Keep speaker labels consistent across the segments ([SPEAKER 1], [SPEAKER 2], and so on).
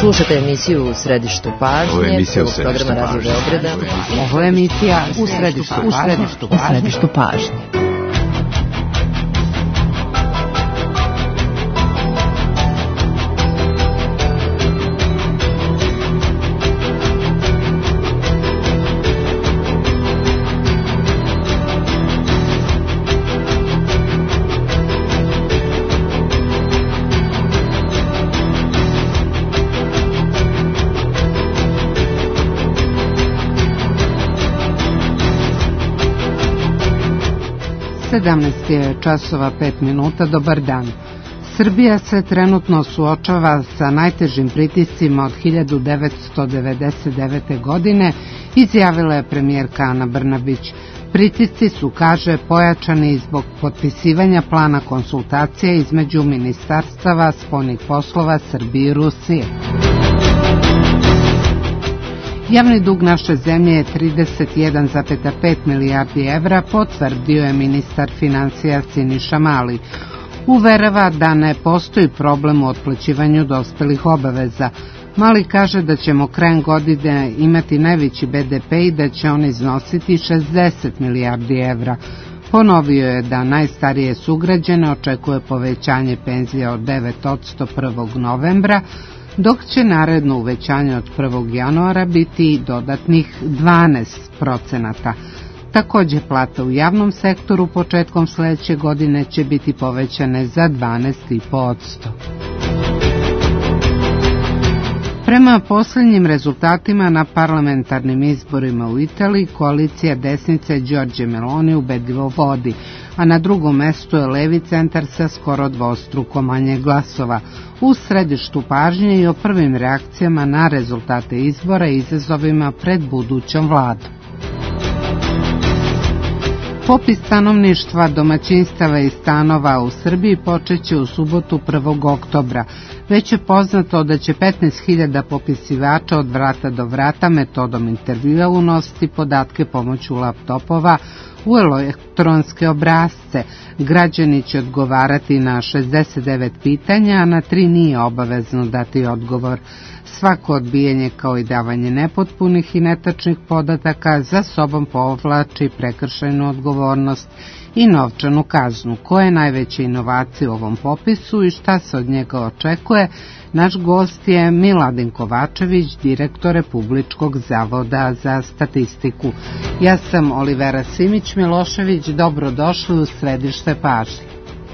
[SPEAKER 1] Slušate emisiju U središtu pažnje, programa Radio Beograda.
[SPEAKER 2] Ovo je emisija U središtu pažnje. Časova 5 minuta, dobar dan. Srbija se trenutno suočava sa najtežim pritiscima od 1999. godine, izjavila je premijerka Ana Brnabić. Pritisci su, kaže, pojačani zbog potpisivanja plana konsultacija između ministarstava spoljnih poslova Srbije i Rusije. Javni dug naše zemlje je 31,5 milijardi evra, potvrdio je ministar finansija Siniša Mali. Uverava da ne postoji problem u otplaćivanju dospelih obaveza. Mali kaže da ćemo krajem godine imati najveći BDP i da će on iznositi 60 milijardi evra. Ponovio je da najstarije sugrađane očekuje povećanje penzija od 9% 1. novembra, dok će naredno uvećanje od 1. januara biti dodatnih 12%. Također plate u javnom sektoru početkom sljedeće godine će biti povećane za 12,5%. Prema posljednjim rezultatima na parlamentarnim izborima u Italiji, koalicija desnice Giorgia Meloni ubedljivo vodi, a na drugom mestu je levi centar sa skoro dvostruko manje glasova. U središtu pažnje i o prvim reakcijama na rezultate izbora i izazovima pred budućom vladom. Popis stanovništva, domaćinstava i stanova u Srbiji počeće u subotu 1. oktobra. Već je poznato da će 15.000 popisivača od vrata do vrata metodom intervjua unositi podatke pomoću laptopova u elektronske obrasce. Građani će odgovarati na 69 pitanja, a na 3 nije obavezno dati odgovor. Svako odbijanje kao i davanje nepotpunih i netačnih podataka za sobom povlači prekršajnu odgovornost i novčanu kaznu. Koje je najveća inovacija u ovom popisu i šta se od njega očekuje? Naš gost je Miladin Kovačević, direktor Republičkog zavoda za statistiku. Ja sam Olivera Simić-Milošević, dobrodošli u središte pažnje.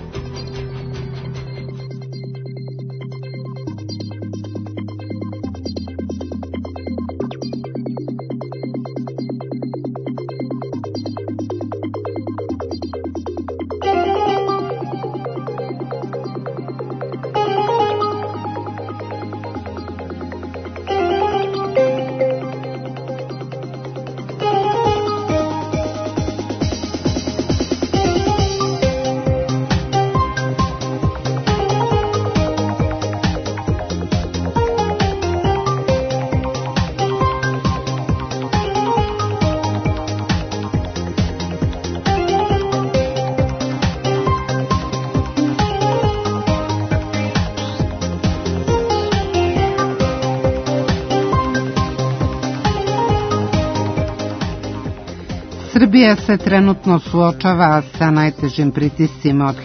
[SPEAKER 2] Srbija se trenutno suočava sa najtežim pritiscima od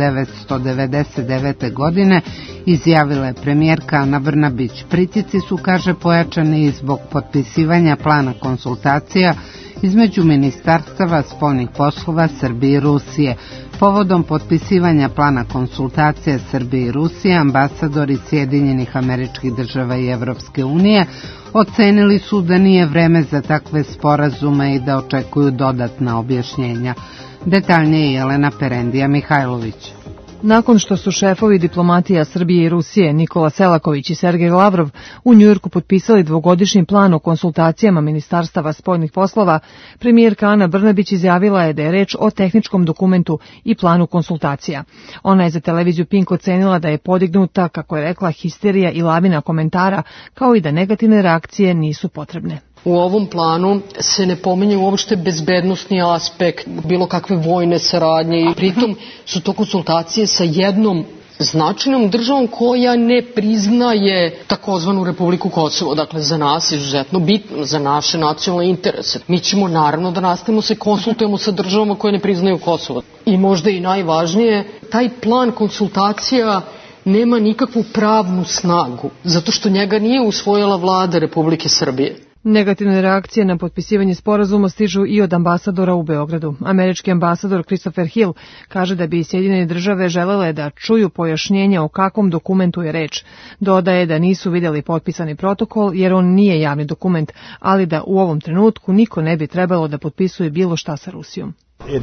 [SPEAKER 2] 1999. godine, izjavila je premijerka Ana Brnabić. Pritisci su, kaže, pojačani i zbog potpisivanja plana konsultacija između ministarstava spoljnih poslova Srbije i Rusije. Povodom potpisivanja plana konsultacija Srbije i Rusije, ambasadori Sjedinjenih Američkih Država i Evropske unije ocenili su da nije vreme za takve sporazume i da očekuju dodatna objašnjenja. Detaljnije Jelena Perendija Mihajlović.
[SPEAKER 3] Nakon što su šefovi diplomatija Srbije i Rusije Nikola Selaković i Sergej Lavrov u Njujorku potpisali dvogodišnji plan o konsultacijama ministarstava spoljnih poslova, premijerka Ana Brnabić izjavila je da je reč o tehničkom dokumentu i planu konsultacija. Ona je za televiziju Pink ocenila da je podignuta, kako je rekla, histerija i lavina komentara, kao i da negativne reakcije nisu potrebne.
[SPEAKER 4] U ovom planu se ne pominje uopšte bezbednosni aspekt, bilo kakve vojne saradnje i pritom su to konsultacije sa jednom značajnom državom koja ne priznaje takozvanu Republiku Kosovo. Dakle, za nas je izuzetno bitno, za naše nacionalne interese. Mi ćemo naravno da nastavimo se konsultujemo sa državama koje ne priznaju Kosovo. I možda i najvažnije, taj plan konsultacija nema nikakvu pravnu snagu, zato što njega nije usvojila vlada Republike Srbije.
[SPEAKER 3] Negativne reakcije na potpisivanje sporazuma stižu i od ambasadora u Beogradu. Američki ambasador Christopher Hill kaže da bi Sjedinjene države želele da čuju pojašnjenje o kakvom dokumentu je reč. Dodaje da nisu vidjeli potpisani protokol jer on nije javni dokument, ali da u ovom trenutku niko ne bi trebalo da potpisuje bilo šta sa Rusijom.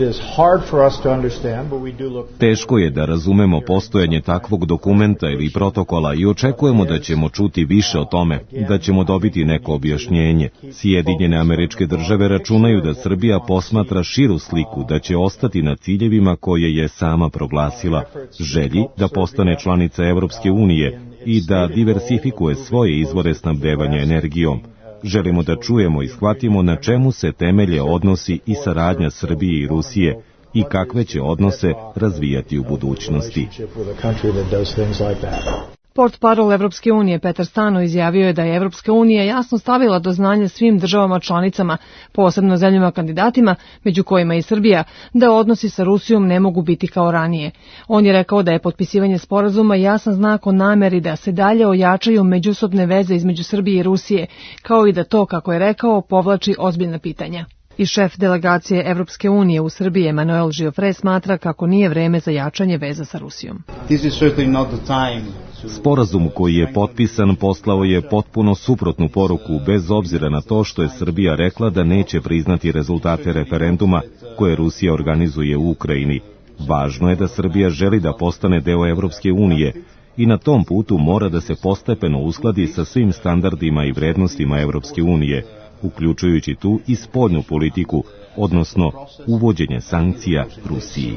[SPEAKER 5] Teško je da razumemo postojanje takvog dokumenta ili protokola i očekujemo da ćemo čuti više o tome, da ćemo dobiti neko objašnjenje. Sjedinjene Američke Države računaju da Srbija posmatra širu sliku, da će ostati na ciljevima koje je sama proglasila, želji da postane članica Evropske unije i da diversifikuje svoje izvore snabdevanja energijom. Želimo da čujemo i shvatimo na čemu se temelje odnosi i saradnja Srbije i Rusije i kakve će odnose razvijati u budućnosti.
[SPEAKER 3] Portparol Evropske unije Petar Stano izjavio je da je Evropska unija jasno stavila do znanja svim državama članicama, posebno zemljama kandidatima, među kojima i Srbija, da odnosi sa Rusijom ne mogu biti kao ranije. On je rekao da je potpisivanje sporazuma jasan znak o nameri da se dalje ojačaju međusobne veze između Srbije i Rusije, kao i da to, kako je rekao, povlači ozbiljna pitanja. I šef delegacije Evropske unije u Srbiji Emanuel Giofre smatra kako nije vreme za jačanje veza sa Rusijom.
[SPEAKER 5] Sporazum koji je potpisan poslao je potpuno suprotnu poruku, bez obzira na to što je Srbija rekla da neće priznati rezultate referenduma koje Rusija organizuje u Ukrajini. Važno je da Srbija želi da postane deo Evropske unije i na tom putu mora da se postepeno uskladi sa svim standardima i vrednostima Evropske unije, uključujući tu i spoljnu politiku, odnosno uvođenje sankcija Rusiji.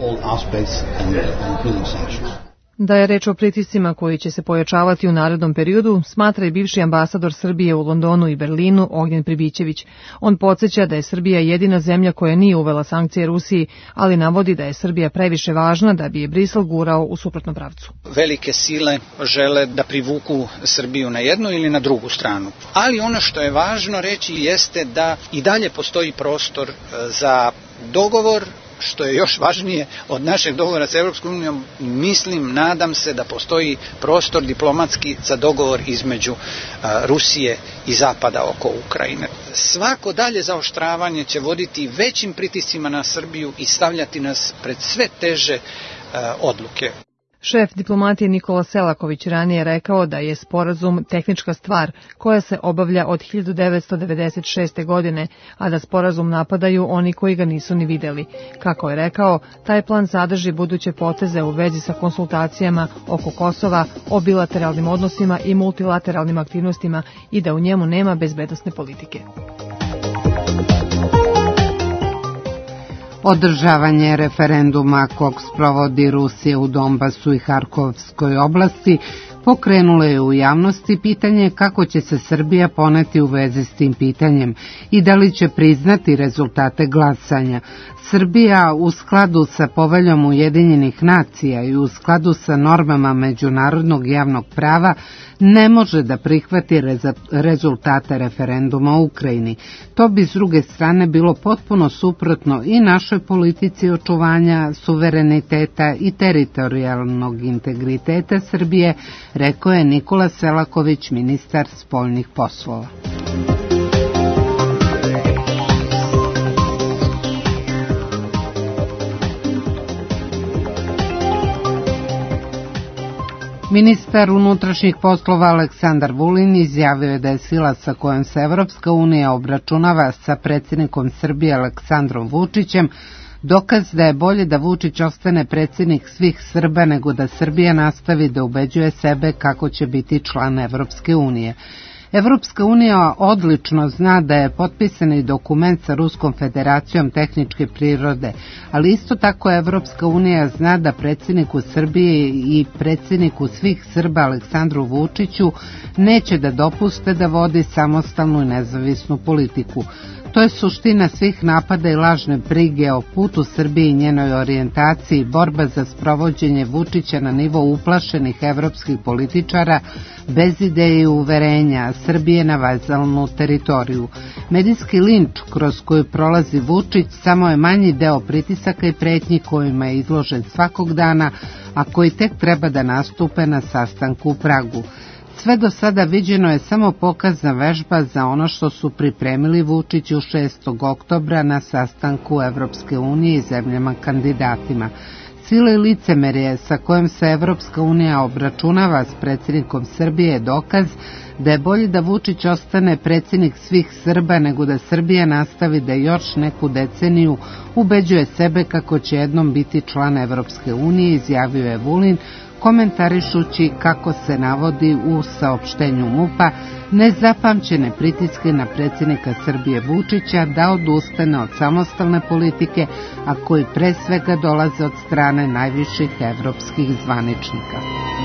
[SPEAKER 3] Da je reč o pritiscima koji će se pojačavati u narednom periodu, smatra i bivši ambasador Srbije u Londonu i Berlinu Ognjen Pribićević. On podsjeća da je Srbija jedina zemlja koja nije uvela sankcije Rusiji, ali navodi da je Srbija previše važna da bi je Brisel gurao u suprotnom pravcu.
[SPEAKER 6] Velike sile žele da privuku Srbiju na jednu ili na drugu stranu. Ali ono što je važno reći jeste da i dalje postoji prostor za dogovor, što je još važnije od našeg dogovora sa Evropskom unijom, nadam se da postoji prostor diplomatski za dogovor između Rusije i Zapada oko Ukrajine. Svako dalje zaoštravanje će voditi većim pritiscima na Srbiju i stavljati nas pred sve teže odluke.
[SPEAKER 3] Šef diplomatije Nikola Selaković ranije rekao da je sporazum tehnička stvar koja se obavlja od 1996. godine, a da sporazum napadaju oni koji ga nisu ni videli. Kako je rekao, taj plan sadrži buduće poteze u vezi sa konsultacijama oko Kosova, o bilateralnim odnosima i multilateralnim aktivnostima i da u njemu nema bezbednosne politike.
[SPEAKER 2] Održavanje referenduma kog sprovodi Rusija u Donbasu i Harkovskoj oblasti pokrenulo je u javnosti pitanje kako će se Srbija poneti u vezi s tim pitanjem i da li će priznati rezultate glasanja. Srbija u skladu sa Poveljom Ujedinjenih nacija i u skladu sa normama međunarodnog javnog prava ne može da prihvati rezultate referenduma u Ukrajini. To bi s druge strane bilo potpuno suprotno i našoj politici očuvanja suvereniteta i teritorijalnog integriteta Srbije, rekao je Nikola Selaković, ministar spoljnih poslova. Ministar unutrašnjih poslova Aleksandar Vulin izjavio je da je sila sa kojom se Evropska unija obračunava sa predsjednikom Srbije Aleksandrom Vučićem dokaz da je bolje da Vučić ostane predsjednik svih Srba nego da Srbija nastavi da ubeđuje sebe kako će biti član Evropske unije. Evropska unija odlično zna da je potpisani dokument sa Ruskom federacijom tehničke prirode, ali isto tako Evropska unija zna da predsjedniku Srbije i predsjedniku svih Srba Aleksandru Vučiću neće da dopuste da vodi samostalnu i nezavisnu politiku. To je suština svih napada i lažne brige o putu Srbije i njenoj orijentaciji, borba za sprovođenje Vučića na nivo uplašenih evropskih političara bez ideje i uverenja Srbije na vazalnu teritoriju. Medijski linč kroz koju prolazi Vučić samo je manji deo pritisaka i pretnji kojima je izložen svakog dana, a koji tek treba da nastupe na sastanku u Pragu. Sve do sada viđeno je samo pokazna vežba za ono što su pripremili Vučiću 6. oktobra na sastanku Evropske unije i zemljama kandidatima. Sila i licemerje sa kojom se Evropska unija obračunava s predsjednikom Srbije je dokaz da je bolje da Vučić ostane predsjednik svih Srba nego da Srbija nastavi da još neku deceniju ubeđuje sebe kako će jednom biti član Evropske unije, izjavio je Vulin, komentarišući, kako se navodi u saopštenju MUP-a, nezapamćene pritiske na predsjednika Srbije Vučića da odustane od samostalne politike, a koji pre svega dolaze od strane najviših evropskih zvaničnika.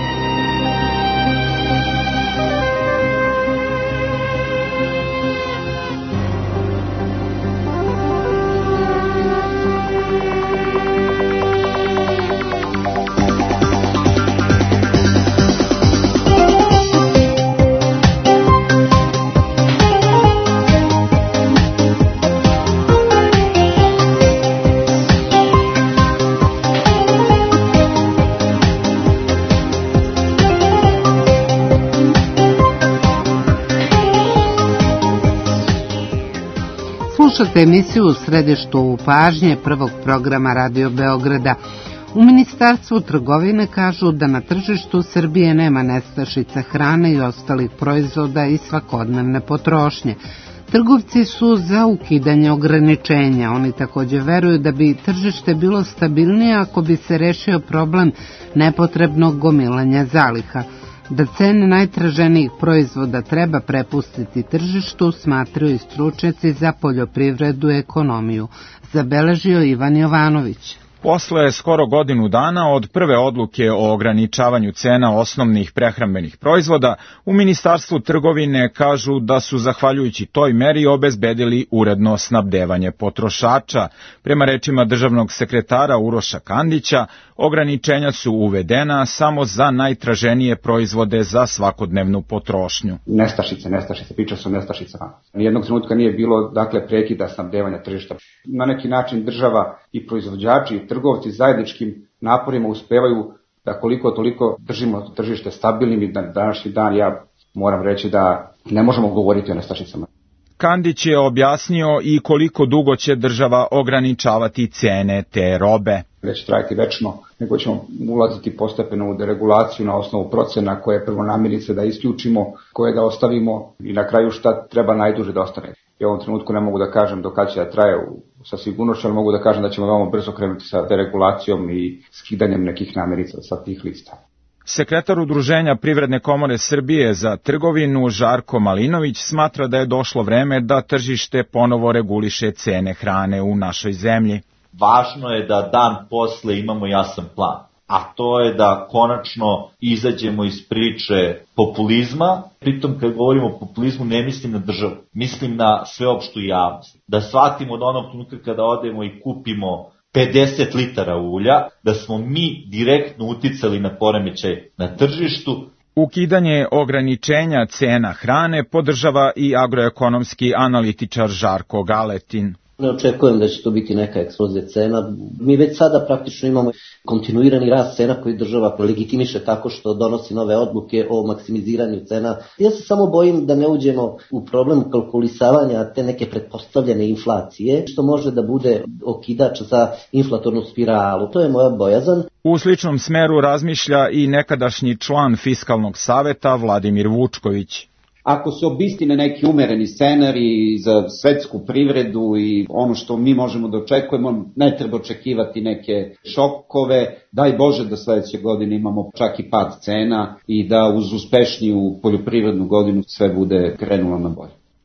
[SPEAKER 2] Slušate emisiju U središtu pažnje prvog programa Radio Beograda. U Ministarstvu trgovine kažu da na tržištu Srbije nema nestašica hrane i ostalih proizvoda i svakodnevne potrošnje. Trgovci su za ukidanje ograničenja. Oni također veruju da bi tržište bilo stabilnije ako bi se rešio problem nepotrebnog gomilanja zaliha. Da cene najtraženijih proizvoda treba prepustiti tržištu, smatraju i stručnjaci za poljoprivredu i ekonomiju, zabeležio Ivan Jovanović.
[SPEAKER 7] Posle skoro godinu dana od prve odluke o ograničavanju cena osnovnih prehrambenih proizvoda, u Ministarstvu trgovine kažu da su zahvaljujući toj meri obezbedili uredno snabdevanje potrošača. Prema rečima državnog sekretara Uroša Kandića, ograničenja su uvedena samo za najtraženije proizvode za svakodnevnu potrošnju.
[SPEAKER 8] Nestašice, priča se o nestašicama. Nijednog trenutka nije bilo, prekida snabdevanja tržišta. Na neki način država i proizvođači i trgovci zajedničkim naporima uspevaju da koliko toliko držimo tržište stabilnim i na današnji dan ja moram reći da ne možemo govoriti o nestašicama.
[SPEAKER 7] Kandić je objasnio i koliko dugo će država ograničavati cene te robe.
[SPEAKER 8] Neće trajati večno, nego ćemo ulaziti postepeno u deregulaciju na osnovu procena koje prvo namirnice da isključimo, koje da ostavimo i na kraju šta treba najduže da ostane. I u ovom trenutku ne mogu da kažem do kada će da traje sa sigurnošću, ali mogu da kažem da ćemo veoma brzo krenuti sa deregulacijom i skidanjem nekih namirnica sa tih lista.
[SPEAKER 7] Sekretar Udruženja Privredne komore Srbije za trgovinu Žarko Malinović smatra da je došlo vreme da tržište ponovo reguliše cene hrane u našoj zemlji.
[SPEAKER 9] Važno je da dan posle imamo jasan plan, a to je da konačno izađemo iz priče populizma. Pritom kad govorimo o populizmu ne mislim na državu, mislim na sveopštu javnost. Da shvatimo da onog trenutka kada odemo i kupimo 50 litara ulja, da smo mi direktno uticali na poremećaj na tržištu.
[SPEAKER 7] Ukidanje ograničenja cena hrane podržava i agroekonomski analitičar Žarko Galetin.
[SPEAKER 10] Ne očekujem da će to biti neka eksplozija cena. Mi već sada praktično imamo kontinuirani rast cena koji država legitimiše tako što donosi nove odluke o maksimiziranju cena. Ja se samo bojim da ne uđemo u problem kalkulisavanja te neke pretpostavljene inflacije, što može da bude okidač za inflatornu spiralu. To je moja bojazan.
[SPEAKER 7] U sličnom smeru razmišlja i nekadašnji član Fiskalnog saveta Vladimir Vučković.
[SPEAKER 11] Ako se obistine neki umereni scenarij za svetsku privredu i ono što mi možemo da očekujemo, ne treba očekivati neke šokove. Daj Bože da sledeće godine imamo čak i pad cena i da uz uspešniju poljoprivrednu godinu sve bude krenulo na bolje.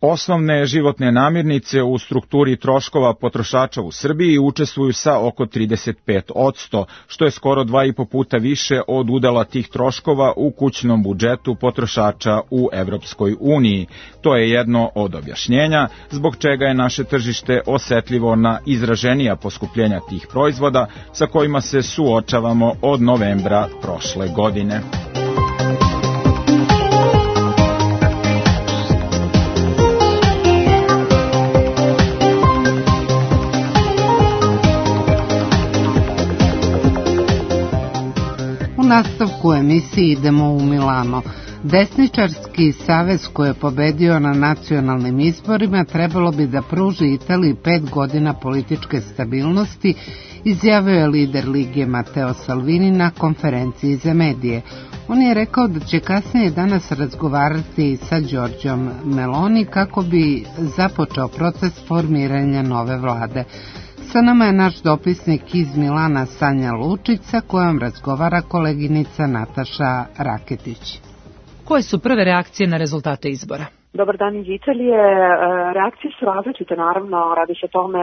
[SPEAKER 7] Osnovne životne namirnice u strukturi troškova potrošača u Srbiji učestvuju sa oko 35%, što je skoro 2,5 puta više od udela tih troškova u kućnom budžetu potrošača u Evropskoj uniji. To je jedno od objašnjenja zbog čega je naše tržište osetljivo na izraženija poskupljenja tih proizvoda sa kojima se suočavamo od novembra prošle godine.
[SPEAKER 2] U nastavku emisiji idemo u Milano. Desničarski savez koji je pobedio na nacionalnim izborima trebalo bi da pruži Italiji 5 godina političke stabilnosti, izjavio je lider Lige Matteo Salvini na konferenciji za medije. On je rekao da će kasnije danas razgovarati sa Giorgiom Meloni kako bi započeo proces formiranja nove vlade. Sa nama je naš dopisnik iz Milana Sanja Lučić, sa kojom razgovara koleginica Nataša Raketić.
[SPEAKER 3] Koje su prve reakcije na rezultate izbora?
[SPEAKER 12] Dobar dan iz Italije. Reakcije su različite, naravno, radi se o tome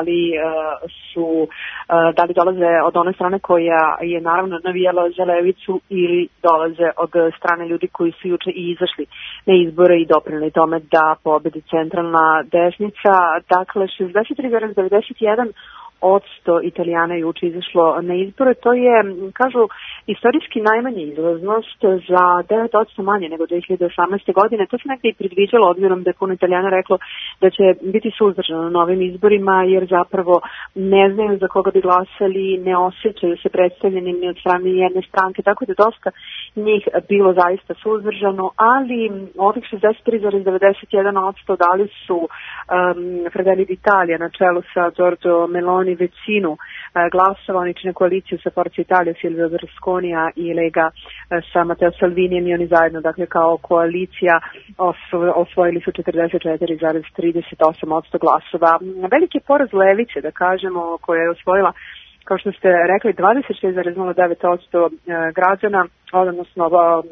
[SPEAKER 12] da li dolaze od one strane koja je naravno navijala za levicu ili dolaze od strane ljudi koji su juče i izašli na izbore i doprineli tome da pobedi centralna desnica. Dakle, 63,91% Italijana juče izašlo na izbore. To je, kažu, istorijski najmanja izlaznost za 9% manje nego 2018. godine. To se nekde i predviđalo, obzirom da je puno Italijana reklo da će biti suzdržano na novim izborima, jer zapravo ne znaju za koga bi glasali, ne osjećaju se predstavljeni ni od strane jedne stranke, tako da dosta njih bilo zaista suzdržano, ali ovih 63,91% dali su Fratelli d'Italia na čelu sa Giorgio Meloni većinu glasova. Oni čine koaliciju sa Forza Italia, Silvio Berlusconija i Lega sa Matteo Salvinijem i oni zajedno, dakle kao koalicija, osvojili su 44,38% glasova. Veliki je poraz levice, da kažemo, koja je osvojila, kao što ste rekli, 26,09% građana, odnosno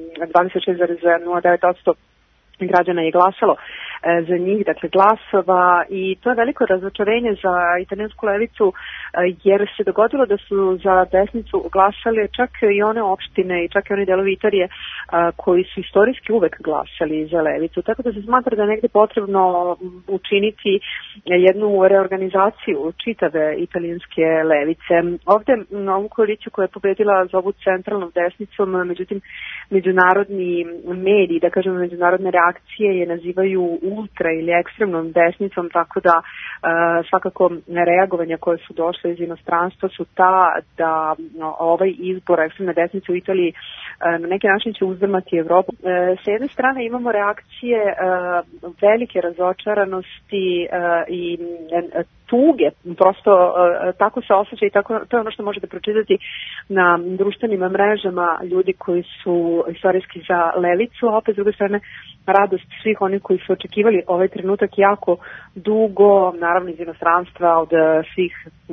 [SPEAKER 12] 26,09% građana je glasalo za njih, dakle glasova, i to je veliko razočarenje za italijansku levicu, jer se dogodilo da su za desnicu glasali čak i one opštine i čak i oni delovi Italije koji su istorijski uvek glasali za levicu, tako da se smatra da je negde potrebno učiniti jednu reorganizaciju čitave italijanske levice. Ovde na ovu koaliciju koja je pobedila za ovu centralnom desnicom, međutim međunarodni mediji, da kažemo međunarodne reakcije, je nazivaju ultra ili ekstremnom desnicom, tako da svakako reagovanja koje su došle iz inostranstva su ta da ovaj izbor ekstremne desnice u Italiji na neki način će uzdrmati Evropu. S jedne strane imamo reakcije velike razočaranosti i tuge, prosto tako se osjeća i tako, to je ono što možete pročitati na društvenim mrežama ljudi koji su istorijski za levicu, a opet s druge strane radost svih onih koji su očekivali ovaj trenutak jako dugo, naravno iz inostranstva, od svih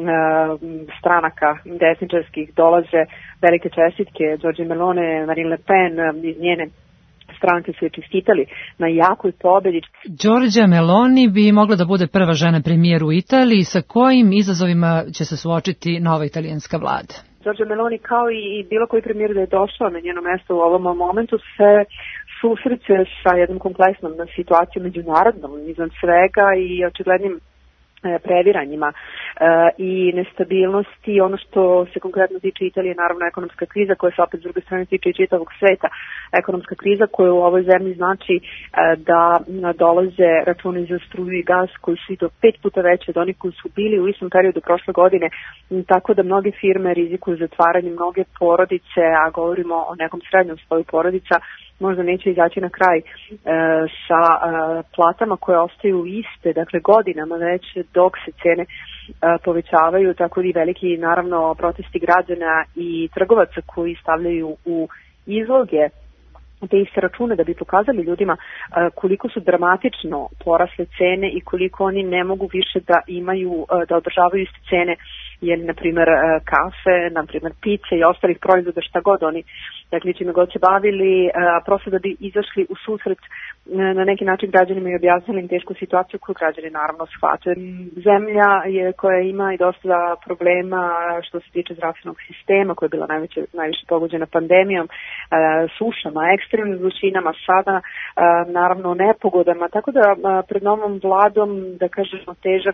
[SPEAKER 12] stranaka desničarskih dolaze velike čestitke. Giorgia Meloni, Marine Le Pen, iz njene stranke su je čestitali na jakoj pobedi.
[SPEAKER 3] Giorgia Meloni bi mogla da bude prva žena premijer u Italiji. Sa kojim izazovima će se suočiti nova italijanska vlada?
[SPEAKER 12] Giorgia Meloni, kao i bilo koji premijer da je došao na njeno mesto u ovom momentu, se susreće sa jednom kompleksnom situacijom međunarodnom izvan svega i očiglednim previranjima i nestabilnosti. Ono što se konkretno tiče Italije, naravno ekonomska kriza, koja se opet s druge strane tiče i čitavog sveta. Ekonomska kriza koja u ovoj zemlji znači da dolaze računi za struju i gas koji su i do 5 puta veće od onih koji su bili u istom periodu prošle godine, tako da mnoge firme rizikuju zatvaranje, mnoge porodice, a govorimo o nekom srednjom sloju porodica, možda neće izaći na kraj sa platama koje ostaju iste, dakle godinama već, dok se cene povećavaju, tako i veliki naravno protesti građana i trgovaca koji stavljaju u izloge te iste račune da bi pokazali ljudima koliko su dramatično porasle cene i koliko oni ne mogu više da imaju, da održavaju iste cene jeli, na primjer, kafe, na primjer, pice i ostalih proizvoda, šta god oni, dakle, čime god se bavili, prosto da bi izašli u susret na neki način građanima i objasnili im tešku situaciju koju građani naravno shvataju. Zemlja je koja ima i dosta problema što se tiče zdravstvenog sistema, koja je bila najviše pogođena pandemijom, sušama, ekstremnim vrućinama, sada naravno nepogodama, tako da pred novom vladom, da kažemo,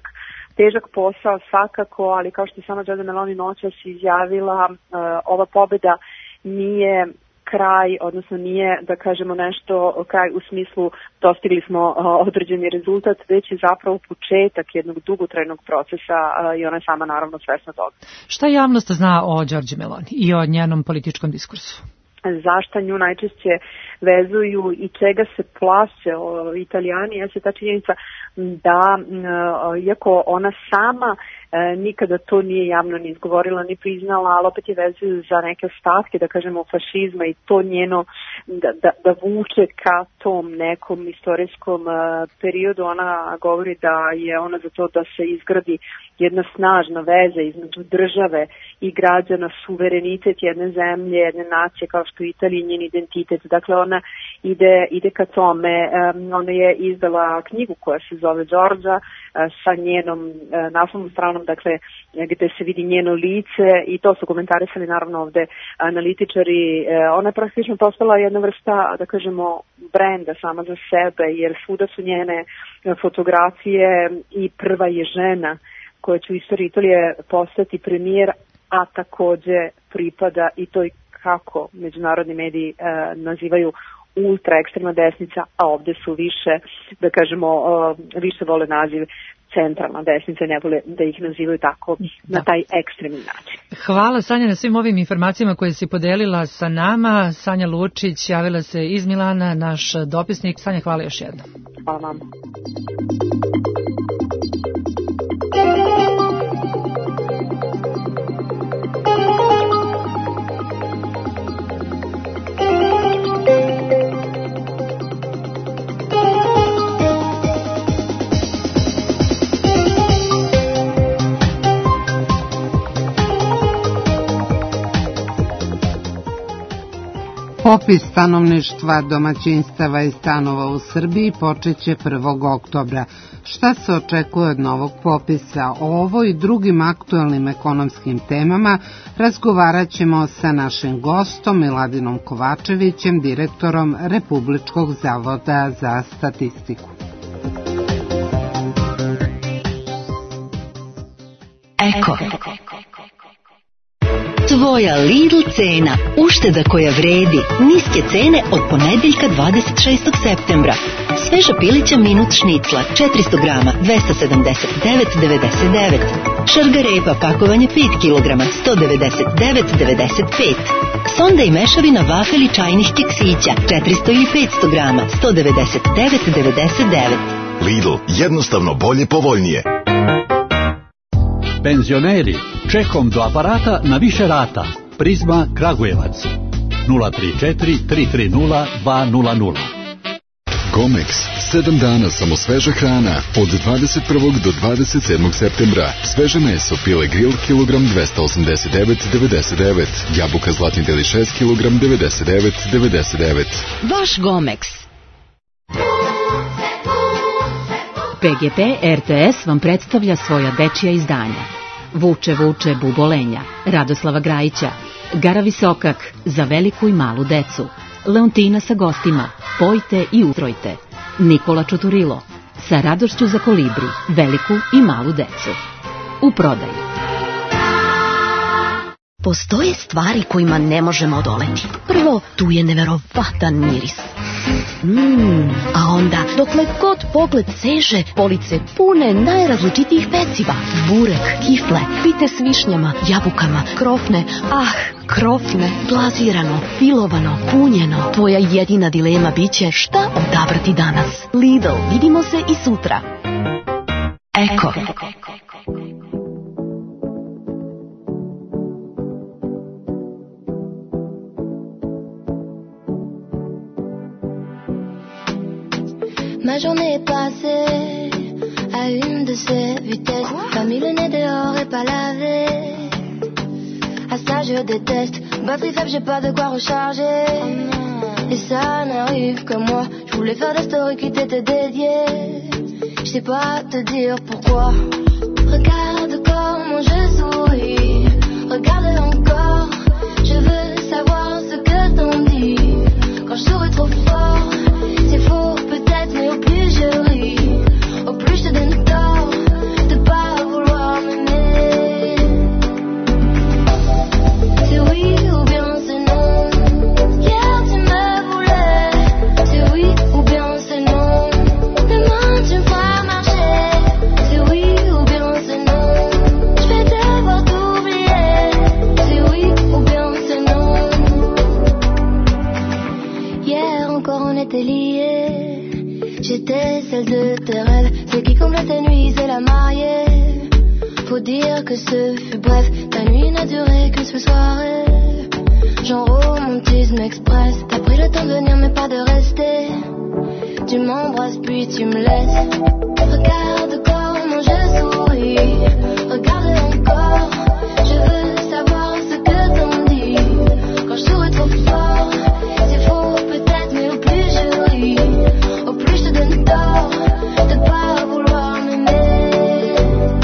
[SPEAKER 12] težak posao svakako, ali kao što je sama Giorgia Meloni noćas izjavila, ova pobeda nije kraj, odnosno nije, da kažemo, nešto kraj u smislu dostigli smo određeni rezultat, već je zapravo početak jednog dugotrajnog procesa i ona je sama naravno svesna toga.
[SPEAKER 3] Šta javnost zna o Giorgii Meloni i o njenom političkom diskursu?
[SPEAKER 12] Zašta nju najčešće vezuju i čega se plaše Italijani, jeste ta činjenica da, iako ona sama nikada to nije javno ni izgovorila, ni priznala, ali opet je vezuju za neke ostatke, da kažemo, fašizma i to njeno da vuče ka tom nekom istorijskom periodu. Ona govori da je ona za to da se izgradi jedna snažna veza između države i građana, suverenitet jedne zemlje, jedne nacije kao što je Italija i njen identitet. Dakle, ona ide ka tome. Ona je izdala knjigu koja se zove Giorgia sa njenom naslovnom stranom, dakle, gde se vidi njeno lice i to su komentarisali naravno ovde analitičari. Ona je praktično postala jedna vrsta, da kažemo, brenda sama za sebe, jer svuda su njene fotografije i prva je žena koja će u istoriji Italije postati premijer, a takođe pripada i to kako međunarodni mediji nazivaju ultra ekstremna desnica, a ovde su više, da kažemo, više vole naziv centralna desnica, ne vole da ih nazivaju tako na taj ekstremni način.
[SPEAKER 3] Hvala, Sanja, na svim ovim informacijama koje si podelila sa nama. Sanja Lučić javila se iz Milana, naš dopisnik. Sanja, hvala još jednom.
[SPEAKER 12] Hvala vam.
[SPEAKER 2] Popis stanovništva, domaćinstava i stanova u Srbiji počeće 1. oktobra. Šta se očekuje od novog popisa? O ovo i drugim aktualnim ekonomskim temama razgovarat ćemo sa našim gostom Miladinom Kovačevićem, direktorom Republičkog zavoda za statistiku.
[SPEAKER 13] Eko. Tvoja Lidl cena, ušteda koja vredi, niske cene od ponedeljka 26. septembra. Sveža pilića minut šnicla, 400 grama, 279,99. Šargarepa pakovanje 5 kg, 199,95. Sonda i mešavina vafeli čajnih keksića, 400 ili 500 grama, 199,99.
[SPEAKER 14] Lidl, jednostavno bolje, povoljnije.
[SPEAKER 15] Penzioneri, čekom do aparata na više rata. Prizma Kragujevac 034 330 200.
[SPEAKER 14] Gomex, 7 dana samo sveža hrana, od 21. do 27. septembra. Sveže meso, pile grill, kilogram 289,99. Jabuka zlatni deli 6 kilogram 99,99.
[SPEAKER 13] Vaš Gomex. PGP RTS vam predstavlja svoja dečija izdanja. Vuče, vuče, bubolenja, Radoslava Grajića, Gara Visokak, za veliku i malu decu, Leontina sa gostima, Pojte i utrojte, Nikola Čuturilo, sa radošću za kolibri, veliku i malu decu. U prodaju.
[SPEAKER 16] Postoje stvari kojima ne možemo odoleti. Prvo, tu je neverovatan miris. A onda, dokle god pogled seže, police pune najrazličitijih peciva. Burek, kifle, pite s višnjama, jabukama, krofne, krofne, glazirano, filovano, punjeno. Tvoja jedina dilema biće šta odabrati danas. Lidl, vidimo se i sutra. Eko.
[SPEAKER 17] Ma journée est passée à une de ces vitesses. Pas mis le nez dehors et pas lavé. À ça je déteste. Batterie faible, j'ai pas de quoi recharger. Et ça n'arrive que moi. Je voulais faire des stories qui t'étaient dédiées. Je sais pas te dire pourquoi. Regarde comment je souris. Regarde encore. Je veux savoir ce que t'en dis. Quand je souris trop fort, c'est faux peut-être, mais au plus je ris, au plus je te donne tort de pas vouloir m'aimer. C'est oui ou bien c'est non. Hier tu me voulais. C'est oui ou bien c'est non. Demain tu me feras marcher. C'est oui ou bien c'est non. Je vais devoir t'oublier. C'est oui ou bien c'est non. Hier encore on était liés. J'étais celle de tes rêves, celle qui comblait tes nuits et la mariée. Faut dire que ce fut bref, ta nuit n'a duré qu'une seule soirée. Genre romantisme express, t'as pris le temps de venir mais pas de rester. Tu m'embrasses puis tu me laisses. Regarde comment je souris, regarde encore. Je veux savoir ce que t'en dis. Quand je souris trop fort, c'est faux peut-être, mais au plus je ris, au plus je te donne tort de pas vouloir m'aimer.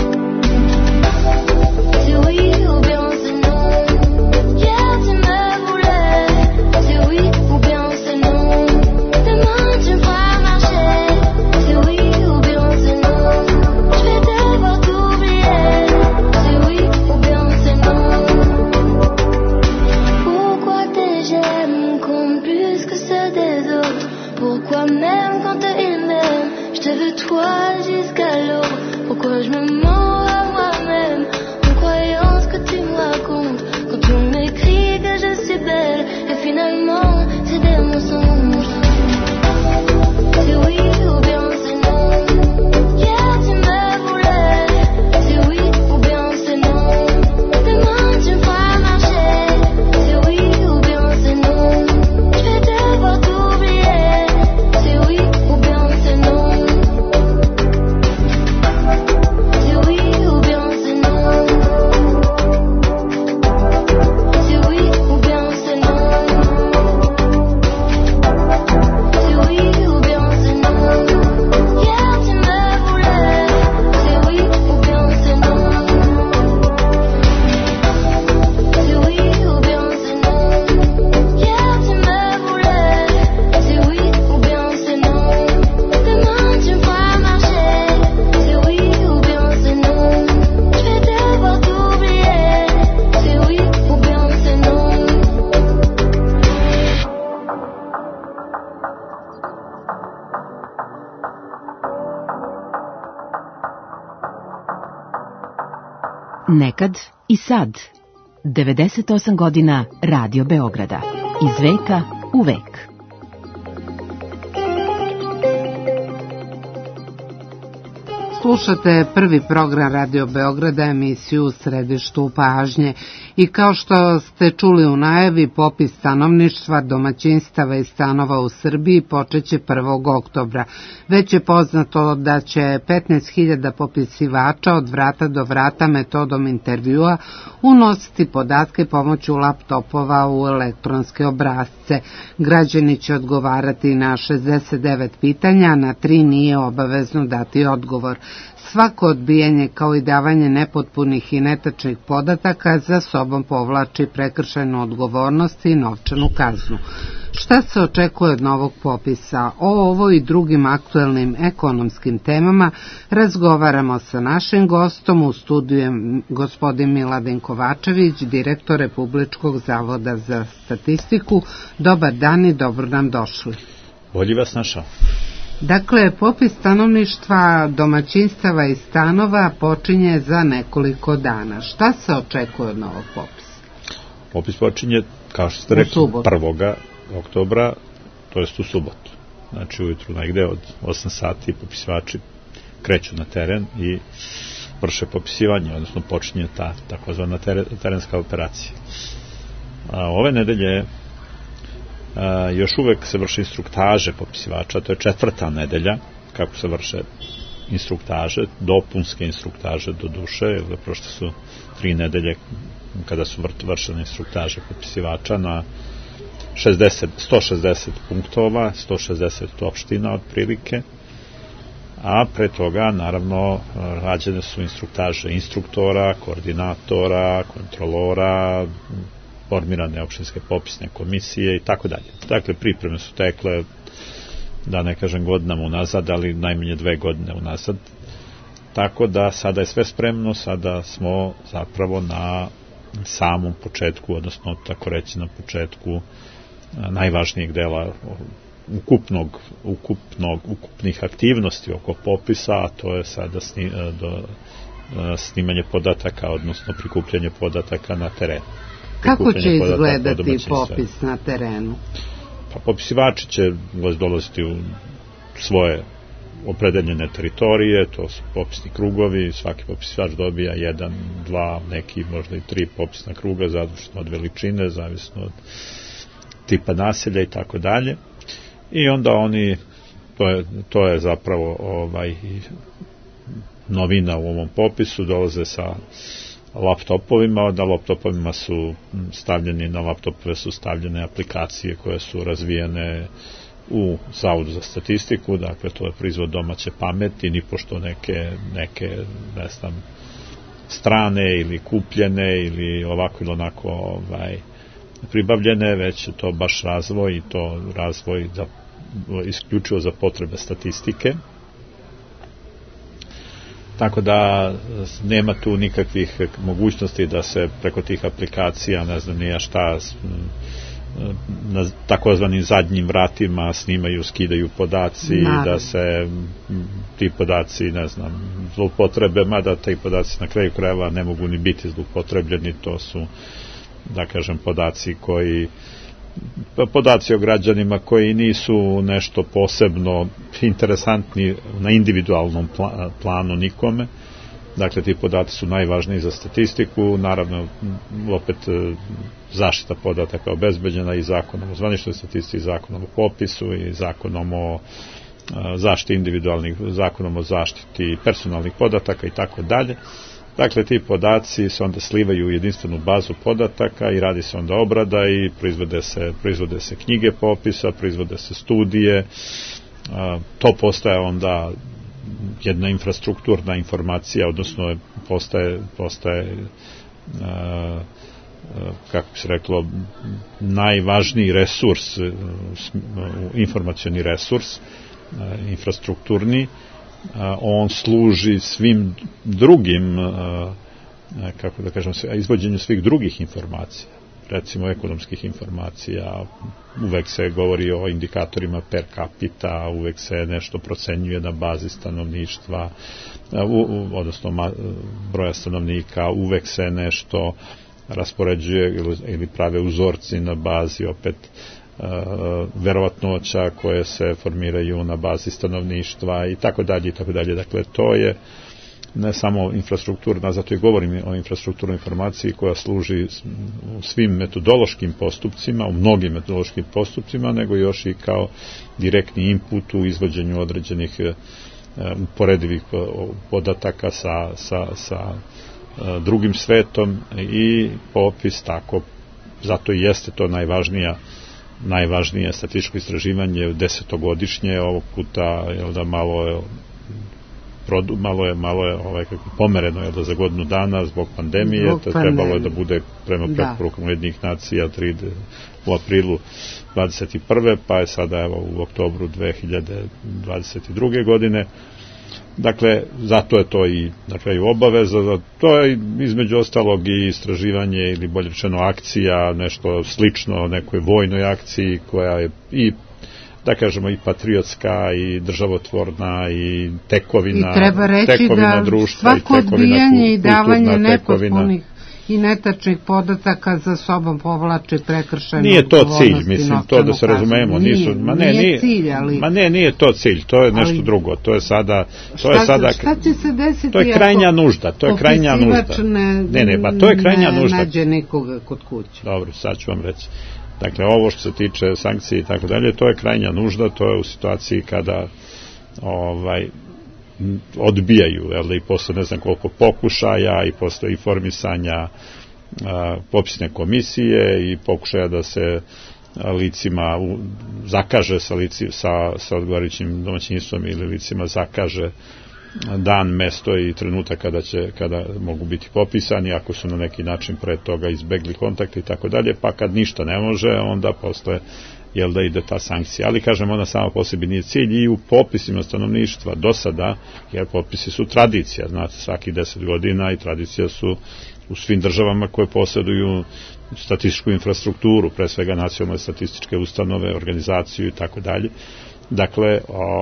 [SPEAKER 17] C'est oui ou bien c'est non. Hier tu me voulais. C'est oui ou bien c'est non. Demain tu me feras marcher. C'est oui ou bien c'est non. Je vais devoir t'oublier. C'est oui ou bien c'est non. Pourquoi tes j'aime comptent plus que ceux des autres? Pourquoi même quand ils m'aiment, je te veux toi jusqu'à l'aube? Pourquoi je me mens à moi-même en croyant ce que tu me racontes? Quand on m'écrit que je suis belle et finalement c'est des mensonges. C'est oui ou bien c'est non. Hier tu me voulais. C'est oui ou bien c'est non. Demain tu me feras marcher. C'est oui ou bien c'est non. Je vais devoir t'oublier. C'est oui ou bien c'est non. C'est oui ou bien c'est non. C'est oui ou bien c'est non. C'est oui ou bien c'est non. Hier tu me voulais. C'est oui ou bien c'est non. C'est oui ou bien c'est non. Hier tu me voulais. C'est oui ou bien c'est non. Demain tu me feras marcher. C'est oui ou bien c'est non. Je vais devoir t'oublier. C'est oui ou bien c'est non.
[SPEAKER 13] Nekad i sad. 98 godina Radio Beograda. Iz veka u vek.
[SPEAKER 2] Slušate prvi program Radio Beograda, emisiju u središtu pažnje. I kao što ste čuli u najavi, popis stanovništva, domaćinstava i stanova u Srbiji počeće 1. oktobra. Već je poznato da će 15.000 popisivača od vrata do vrata metodom intervjua unositi podatke pomoću laptopova u elektronske obrasce. Građani će odgovarati na 69 pitanja, na 3 nije obavezno dati odgovor. Svako odbijanje kao i davanje nepotpunih i netačnih podataka za sobom povlači prekršajnu odgovornost i novčanu kaznu. Šta se očekuje od novog popisa? O ovo i drugim aktuelnim ekonomskim temama razgovaramo sa našim gostom. U studiju je gospodin Miladin Kovačević, direktor Republičkog zavoda za statistiku. Dobar dan i dobro nam došli.
[SPEAKER 18] Bolje vas našao.
[SPEAKER 2] Dakle, popis stanovništva, domaćinstava i stanova počinje za nekoliko dana. Šta se očekuje od novog popisa?
[SPEAKER 18] Popis počinje, kao što ste rekli, 1. oktobra, to jest u subotu. Znači ujutru negde od 8 sati popisivači kreću na teren i vrše popisivanje, odnosno počinje ta takozvana terenska operacija. Ove nedelje još uvek se vrše instruktaže popisivača, to je 4. nedelja kako se vrše instruktaže, dopunske instruktaže do duše, jer prošle su 3 nedelje kada su vršene instruktaže popisivača na 160 punktova, 160 opština otprilike, a pre toga naravno rađene su instruktaže instruktora, koordinatora, kontrolora, formirane opštinske popisne komisije i tako dalje. Dakle, pripreme su tekle, da ne kažem godinama unazad, ali najmanje 2 godine unazad. Tako da sada je sve spremno, sada smo zapravo na samom početku, odnosno tako reći na početku najvažnijeg dela ukupnih aktivnosti oko popisa, a to je sada snimanje podataka, odnosno prikupljanje podataka na terenu.
[SPEAKER 2] Kako će izgledati popis na terenu?
[SPEAKER 18] Pa popisivači će dolaziti u svoje opredeljene teritorije, to su popisni krugovi, svaki popisivač dobija 1, 2, neki možda i 3 popisna kruga, zavisno od veličine, zavisno od tipa naselja i tako dalje. I onda oni, to je zapravo novina u ovom popisu, dolaze sa laptopovima, na laptopovima su stavljeni, na laptopove su stavljene aplikacije koje su razvijene u Zavodu za statistiku, dakle to je proizvod domaće pameti, nipošto neke ne znam, strane ili kupljene ili ovako ili onako pribavljene, već je to baš razvoj i to razvoj isključivo za potrebe statistike. Tako da nema tu nikakvih mogućnosti da se preko tih aplikacija, ne znam nija šta, na takozvanim zadnjim vratima snimaju, skidaju podaci, da se ti podaci, ne znam, zloupotrebe, mada ti podaci na kraju krajeva ne mogu ni biti zloupotrebljeni, to su, da kažem, podaci o građanima koji nisu nešto posebno interesantni na individualnom planu nikome. Dakle, ti podaci su najvažniji za statistiku, naravno, opet zaštita podataka obezbeđena i zakonom o zvaničnoj statistici, zakonom o popisu i zakonom o zaštiti individualnih, zakonom o zaštiti personalnih podataka i tako dalje. Dakle, ti podaci se onda slivaju u jedinstvenu bazu podataka i radi se onda obrada i proizvode se knjige popisa, proizvode se studije. To postaje onda jedna infrastrukturna informacija, odnosno postaje kako bi se reklo, najvažniji resurs, informacioni resurs, infrastrukturni. On služi svim drugim, kako da kažem, izvođenju svih drugih informacija, recimo ekonomskih informacija, uvek se govori o indikatorima per capita, uvek se nešto procenjuje na bazi stanovništva, odnosno broja stanovnika, uvek se nešto raspoređuje ili prave uzorci na bazi opet verovatnoća koje se formiraju na bazi stanovništva i tako dalje i tako dalje. Dakle, to je ne samo infrastrukturna, zato i govorim o infrastrukturnoj informaciji koja služi u svim metodološkim postupcima, u mnogim metodološkim postupcima, nego još i kao direktni input u izvođenju određenih uporedivih podataka sa drugim svetom i popis tako, zato i jeste to najvažnije statističko istraživanje 10-godišnje, ovog puta malo je pomereno je da za godinu dana zbog pandemije, to trebalo je da bude prema preporukama Ujedinjenih nacija u aprilu 21. pa je sada u oktobru 2022. godine. Dakle, zato je to i na kraju obaveza, to je između ostalog i istraživanje ili bolje rečeno akcija, nešto slično nekoj vojnoj akciji koja je i, da kažemo, i patriotska i državotvorna i tekovina,
[SPEAKER 2] i treba reći da
[SPEAKER 18] društva,
[SPEAKER 2] svako odbijanje i davanje nepotpunih i netačnih podataka za sobom povlači prekršajnu
[SPEAKER 18] odgovornost. Nije to cilj, mislim, to da se razumemo.
[SPEAKER 2] Nije cilj, ali...
[SPEAKER 18] Nije to cilj, to je nešto drugo. To je sada...
[SPEAKER 2] Šta će se desiti
[SPEAKER 18] to je krajnja nužda, to je krajnja nužda.
[SPEAKER 2] Ne nađe nikoga kod kuće.
[SPEAKER 18] Dobro, sad ću vam reći. Dakle, ovo što se tiče sankcije i tako dalje, to je krajnja nužda, to je u situaciji kada odbijaju, i posle ne znam koliko pokušaja i posle informisanja popisne komisije i pokušaja da se licima zakaže sa odgovarajućim domaćinstvom ili licima zakaže dan, mesto i trenutak kada mogu biti popisani, ako su na neki način pre toga izbegli kontakte i tako dalje, pa kad ništa ne može, onda posle ide ta sankcija. Ali, kažem, ona sama po sebi nije cilj i u popisima stanovništva do sada, jer popisi su tradicija, znate, svaki 10 godina i tradicija su u svim državama koje posjeduju statističku infrastrukturu, pre svega nacionalne statističke ustanove, organizaciju i tako dalje. Dakle,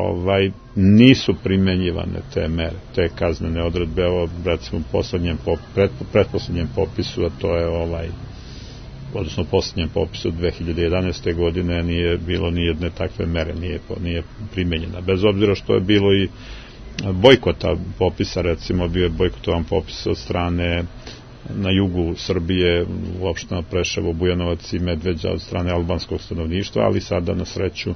[SPEAKER 18] nisu primenjivane te mere, te kaznene odredbe, recimo pretposlednjem popisu, a to je odnosno poslednjem popisu 2011. godine nije bilo ni jedne takve mere, nije primenjena. Bez obzira što je bilo i bojkota popisa, recimo bio je bojkotovan popis od strane na jugu Srbije, u opštinama Preševo, Bujanovac i Medveđa od strane albanskog stanovništva, ali sada na sreću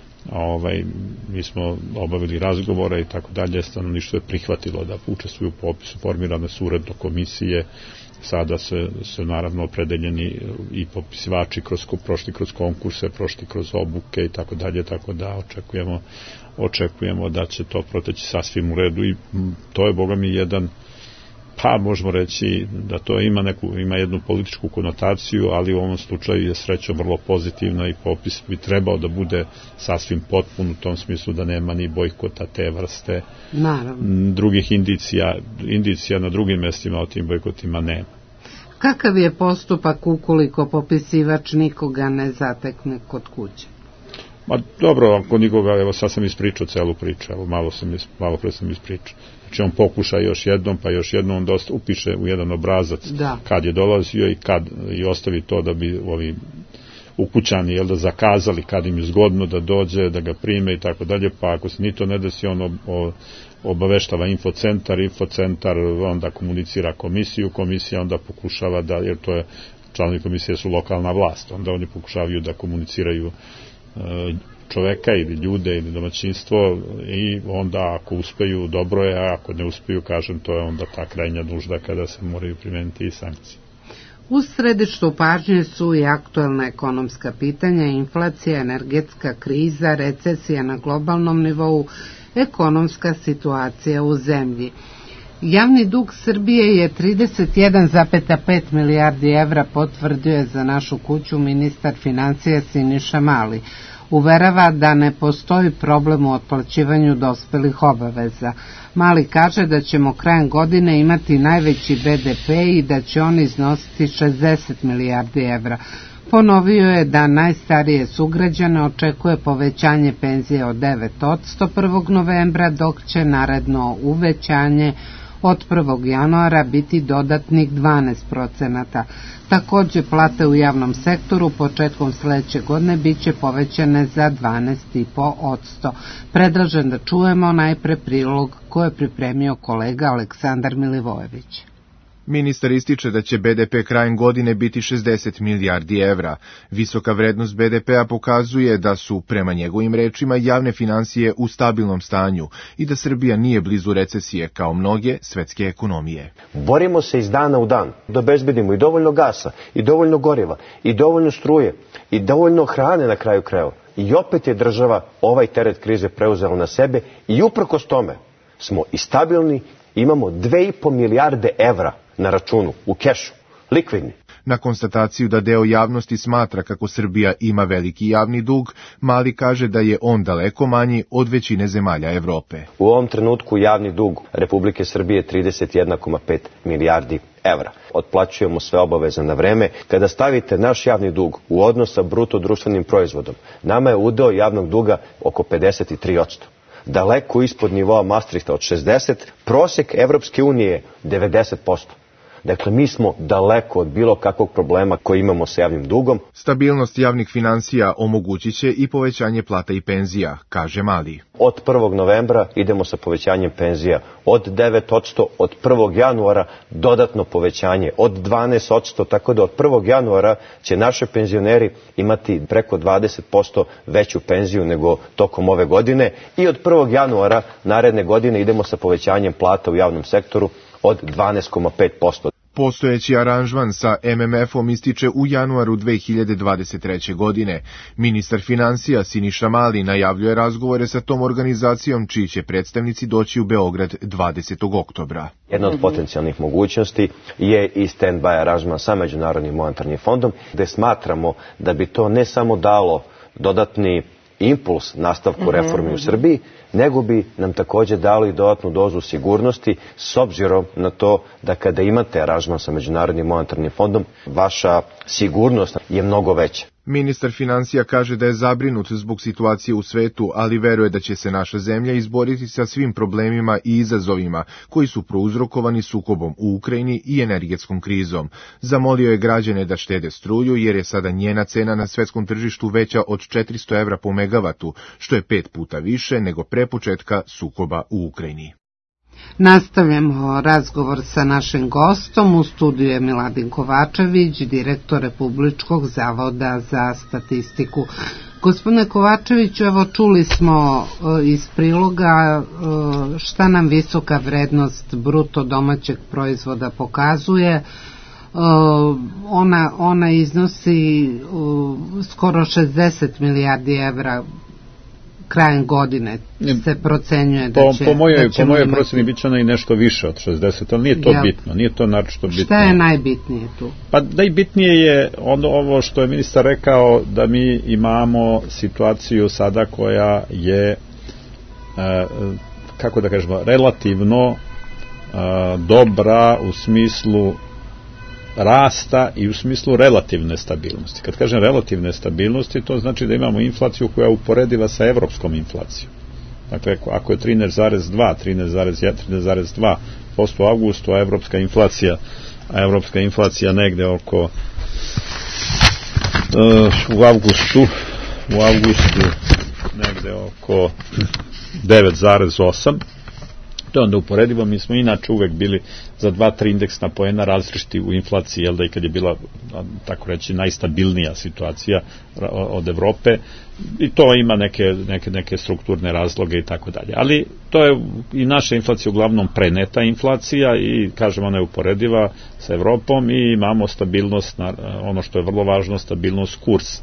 [SPEAKER 18] mi smo obavili razgovore i tako dalje, stanovništvo je prihvatilo da učestvuju u popisu, formirane su uredno komisije, sada se naravno opredeljeni i popisivači prošli kroz konkurse, prošli kroz obuke i tako dalje, tako da očekujemo da će to proteći sasvim u redu i to je, boga mi, jedan, pa možemo reći da to ima jednu političku konotaciju, ali u ovom slučaju je srećom vrlo pozitivna i popis bi trebao da bude sasvim potpun u tom smislu da nema ni bojkota te vrste.
[SPEAKER 2] Naravno.
[SPEAKER 18] Drugih indicija na drugim mestima o tim bojkotima nema.
[SPEAKER 2] Kakav je postupak ukoliko popisivač nikoga ne zatekne kod kuće?
[SPEAKER 18] Dobro, ako nikoga, evo sad sam ispričao celu priču, evo malo pre sam ispričao. Znači on pokuša još jednom, pa još jednom on upiše u jedan obrazac kad je dolazio i ostavi to da bi ovi ukućani da zakazali kad im je zgodno da dođe, da ga prime i tako dalje, pa ako se ni to ne desi, on obaveštava infocentar onda komunicira komisija onda pokušava da, jer to je, članovi komisije su lokalna vlast, onda oni pokušavaju da komuniciraju čoveka ili ljude ili domaćinstvo i onda ako uspeju dobro je, a ako ne uspeju, kažem, to je onda ta krajnja nužda kada se moraju primeniti i sankcije.
[SPEAKER 2] U središtu pažnje su i aktuelna ekonomska pitanja, inflacija, energetska kriza, recesija na globalnom nivou, ekonomska situacija u zemlji. Javni dug Srbije je 31,5 milijardi evra, potvrdio je za našu kuću ministar financija Siniša Mali. Uverava da ne postoji problem u otplaćivanju dospelih obaveza. Mali kaže da ćemo krajem godine imati najveći BDP i da će on iznositi 60 milijardi evra. Ponovio je da najstarije sugrađane očekuje povećanje penzije od 9% 1. novembra, dok će naredno uvećanje od 1. januara biti dodatnih 12%. Također plate u javnom sektoru početkom sledeće godine bit će povećane za 12,5%. Predlažem da čujemo najpre prilog koje je pripremio kolega Aleksandar Milivojević.
[SPEAKER 19] Ministar ističe da će BDP krajem godine biti 60 milijardi evra. Visoka vrednost BDP-a pokazuje da su, prema njegovim rečima, javne finansije u stabilnom stanju i da Srbija nije blizu recesije kao mnoge svetske ekonomije.
[SPEAKER 20] Borimo se iz dana u dan da obezbedimo i dovoljno gasa, i dovoljno goriva, i dovoljno struje, i dovoljno hrane na kraju krajeva. I opet je država ovaj teret krize preuzela na sebe i uprkos tome smo i stabilni, imamo 2,5 milijarde evra na računu, u kešu, likvidni.
[SPEAKER 19] Na konstataciju da deo javnosti smatra kako Srbija ima veliki javni dug, Mali kaže da je on daleko manji od većine zemalja Evrope.
[SPEAKER 20] U ovom trenutku javni dug Republike Srbije je 31,5 milijardi evra. Otplaćujemo sve obaveze na vreme. Kada stavite naš javni dug u odnos sa bruto društvenim proizvodom, nama je udeo javnog duga oko 53%. Daleko ispod nivoa Maastrichta od 60%, prosek Evropske unije je 90%. Dakle, mi smo daleko od bilo kakvog problema koji imamo sa javnim dugom.
[SPEAKER 19] Stabilnost javnih financija omogućit će i povećanje plata i penzija, kaže Mali.
[SPEAKER 20] Od 1. novembra idemo sa povećanjem penzija od 9%, od 1. januara dodatno povećanje od 12%, tako da od 1. januara će naše penzioneri imati preko 20% veću penziju nego tokom ove godine i od 1. januara naredne godine idemo sa povećanjem plata u javnom sektoru od 12,5%.
[SPEAKER 19] Postojeći aranžman sa MMF-om ističe u januaru 2023. godine. Ministar financija Siniša Mali najavljuje razgovore sa tom organizacijom, čiji će predstavnici doći u Beograd 20. oktobra.
[SPEAKER 20] Jedna od potencijalnih mogućnosti je i stand-by aranžman sa Međunarodnim monetarnim fondom, gde smatramo da bi to ne samo dalo dodatni impuls nastavku reformi u Srbiji, nego bi nam takođe dalo i dodatnu dozu sigurnosti s obzirom na to da kada imate aranžman sa Međunarodnim monetarnim fondom, vaša sigurnost je mnogo veća.
[SPEAKER 19] Ministar financija kaže da je zabrinut zbog situacije u svetu, ali veruje da će se naša zemlja izboriti sa svim problemima i izazovima koji su prouzrokovani sukobom u Ukrajini i energetskom krizom. Zamolio je građane da štede struju jer je sada njena cena na svetskom tržištu veća od 400 evra po megavatu, što je 5 puta više nego pre početka sukoba u Ukrajini.
[SPEAKER 2] Nastavljamo razgovor sa našim gostom. U studiju je Miladin Kovačević, direktor Republičkog zavoda za statistiku. Gospodine Kovačeviću, evo čuli smo iz priloga šta nam visoka vrednost bruto domaćeg proizvoda pokazuje. Ona iznosi skoro 60 milijardi evra krajem godine se procenjuje da će...
[SPEAKER 18] Po mojoj proceni bit će ona i nešto više od 60, ali nije to bitno, nije to naročito bitno.
[SPEAKER 2] Šta je najbitnije tu?
[SPEAKER 18] Pa najbitnije je ovo što je ministar rekao, da mi imamo situaciju sada koja je, kako da kažemo, relativno dobra u smislu rasta i u smislu relativne stabilnosti. Kad kažem relativne stabilnosti, to znači da imamo inflaciju koja je uporediva sa evropskom inflacijom. Dakle, ako je 13,2% u avgustu, a evropska inflacija negde oko u avgustu negde oko 9,8%, to je onda uporedivo. Mi smo inače uvek bili za 2-3 indeksna poena različiti u inflaciji, jel da, i kad je bila, tako reći, najstabilnija situacija od Evrope, i to ima neke strukturne razloge i tako dalje. Ali to je i naša inflacija uglavnom preneta inflacija i, kažemo, ona je uporediva sa Evropom i imamo stabilnost, ono što je vrlo važno, stabilnost kursa.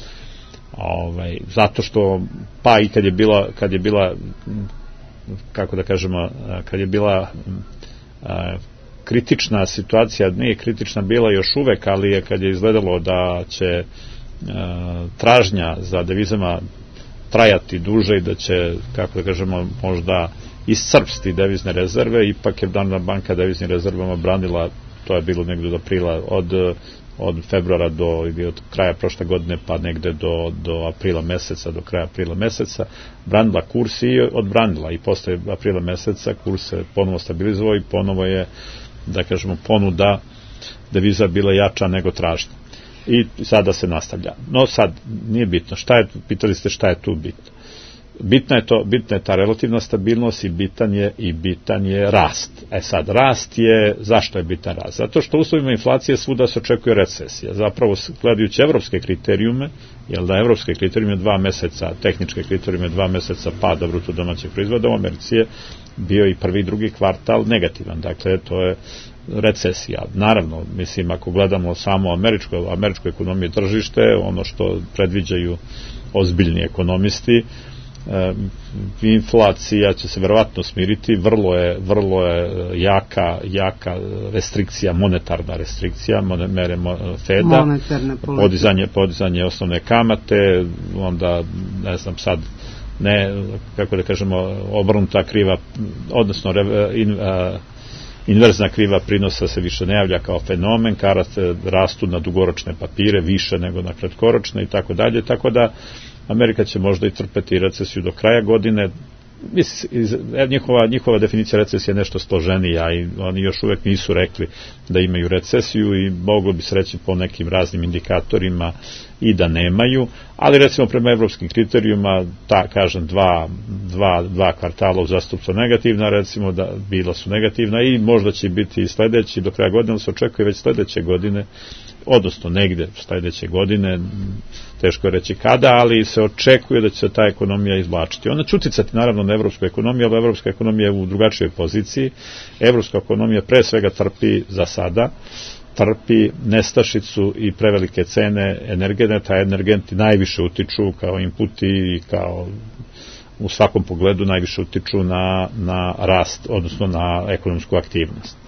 [SPEAKER 18] Zato što, pa i kad je bila kako da kažemo, kad je bila kritična situacija, nije kritična bila još uvek, ali je kad je izgledalo da će tražnja za devizama trajati duže i da će, kako da kažemo, možda iscrpsti devizne rezerve, ipak je Narodna banka deviznim rezervama branila, to je bilo negde do aprila, od februara ili od kraja prošle godine pa negde do aprila meseca, do kraja aprila meseca, branila kurs i odbranila, i posle aprila meseca kurs se ponovo stabilizovao i ponovo je, da kažemo, ponuda deviza bila jača nego tražnja. I sada se nastavlja. No sad, nije bitno. Pitali ste šta je tu bitno. Bitna je ta relativna stabilnost i bitan je rast. Sad, rast je, zašto je bitan rast? Zato što u uslovima inflacije svuda se očekuje recesija. Zapravo, gledajući evropske kriterijume, jel da evropske kriterijume 2 meseca, tehničke kriterijume 2 meseca pada bruto domaćeg proizvoda, u Americi je bio i prvi i drugi kvartal negativan. Dakle, to je recesija. Naravno, mislim, ako gledamo samo američku ekonomiju tržište, ono što predviđaju ozbiljni ekonomisti, inflacija će se verovatno smiriti, vrlo je jaka restrikcija, monetarna restrikcija, mere Feda, podizanje osnovne kamate, onda, ne znam sad, kako da kažemo, obrnuta kriva, odnosno inverzna kriva prinosa se više ne javlja kao fenomen, karate rastu na dugoročne papire više nego na kratkoročne i tako dalje, tako da Amerika će možda i trpeti recesiju do kraja godine, njihova definicija recesije je nešto složenija i oni još uvek nisu rekli da imaju recesiju i moglo bi se reći po nekim raznim indikatorima i da nemaju, ali recimo prema evropskim kriterijuma, kažem, dva kvartala uzastopno negativna, recimo da bila su negativna i možda će biti i sledeći do kraja godine, ali se očekuje već sledeće godine, odnosno negde sledeće godine, teško je reći kada, ali se očekuje da će se ta ekonomija izvlačiti. Ona će uticati naravno na evropsku ekonomiju, ali evropska ekonomija je u drugačijoj poziciji. Evropska ekonomija pre svega trpi za sada, trpi nestašicu i prevelike cene energenata, a energenti najviše utiču kao inputi i kao u svakom pogledu najviše utiču na rast, odnosno na ekonomsku aktivnost.